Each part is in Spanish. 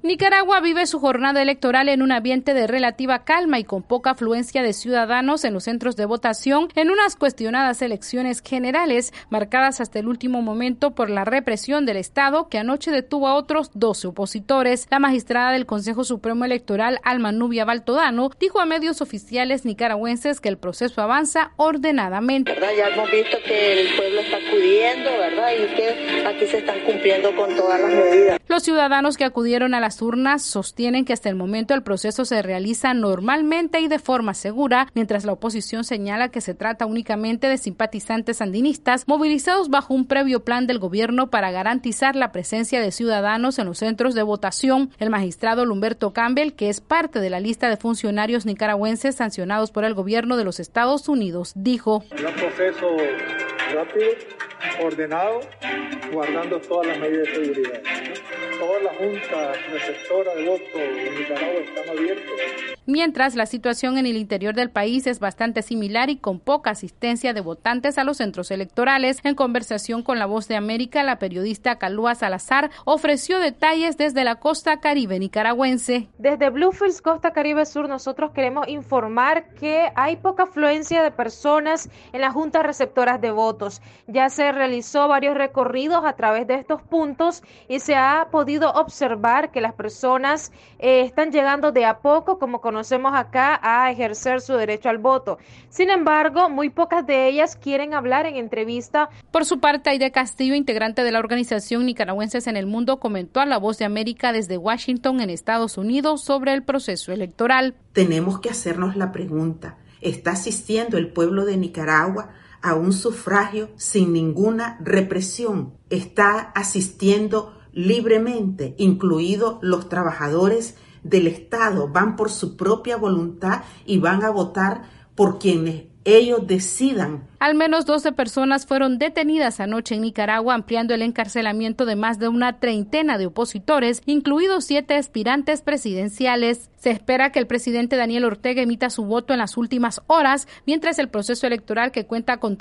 Nicaragua vive su jornada electoral en un ambiente de relativa calma y con poca afluencia de ciudadanos en los centros de votación en unas cuestionadas elecciones generales, marcadas hasta el último momento por la represión del Estado, que anoche detuvo a otros 12 opositores. La magistrada del Consejo Supremo Electoral, Alma Nubia Baltodano, dijo a medios oficiales nicaragüenses que el proceso avanza ordenadamente. ¿Verdad? Ya hemos visto que el pueblo está acudiendo, ¿verdad? Y que aquí se están cumpliendo con todas las medidas. Los ciudadanos que acudieron a las urnas sostienen que hasta el momento el proceso se realiza normalmente y de forma segura, mientras la oposición señala que se trata únicamente de simpatizantes sandinistas movilizados bajo un previo plan del gobierno para garantizar la presencia de ciudadanos en los centros de votación. El magistrado Lumberto Campbell, que es parte de la lista de funcionarios nicaragüenses sancionados por el gobierno de los Estados Unidos, dijo: un proceso rápido, ordenado, guardando todas las medidas de seguridad. Todas las juntas receptoras de votos en Nicaragua están abiertas. Mientras, la situación en el interior del país es bastante similar y con poca asistencia de votantes a los centros electorales. En conversación con La Voz de América, la periodista Calúa Salazar ofreció detalles desde la costa caribe nicaragüense. Desde Bluefields, Costa Caribe Sur, nosotros queremos informar que hay poca afluencia de personas en las juntas receptoras de votos. Ya se realizó varios recorridos a través de estos puntos y se ha podido observar que las personas están llegando de a poco, como conocemos acá, a ejercer su derecho al voto. Sin embargo, muy pocas de ellas quieren hablar en entrevista. Por su parte, Aide Castillo, integrante de la organización Nicaragüenses en el Mundo, comentó a La Voz de América desde Washington, en Estados Unidos, sobre el proceso electoral. Tenemos que hacernos la pregunta: ¿está asistiendo el pueblo de Nicaragua a un sufragio sin ninguna represión? ¿Está asistiendo libremente, incluidos los trabajadores del Estado? Van por su propia voluntad y van a votar por quienes ellos decidan. Al menos 12 personas fueron detenidas anoche en Nicaragua, ampliando el encarcelamiento de más de una treintena de opositores, incluidos 7 aspirantes presidenciales. Se espera que el presidente Daniel Ortega emita su voto en las últimas horas, mientras el proceso electoral, que cuenta con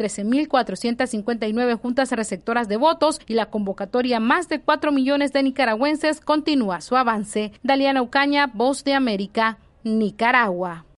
13.459 juntas receptoras de votos y la convocatoria a más de 4 millones de nicaragüenses, continúa su avance. Daliana Ucaña, Voz de América, Nicaragua.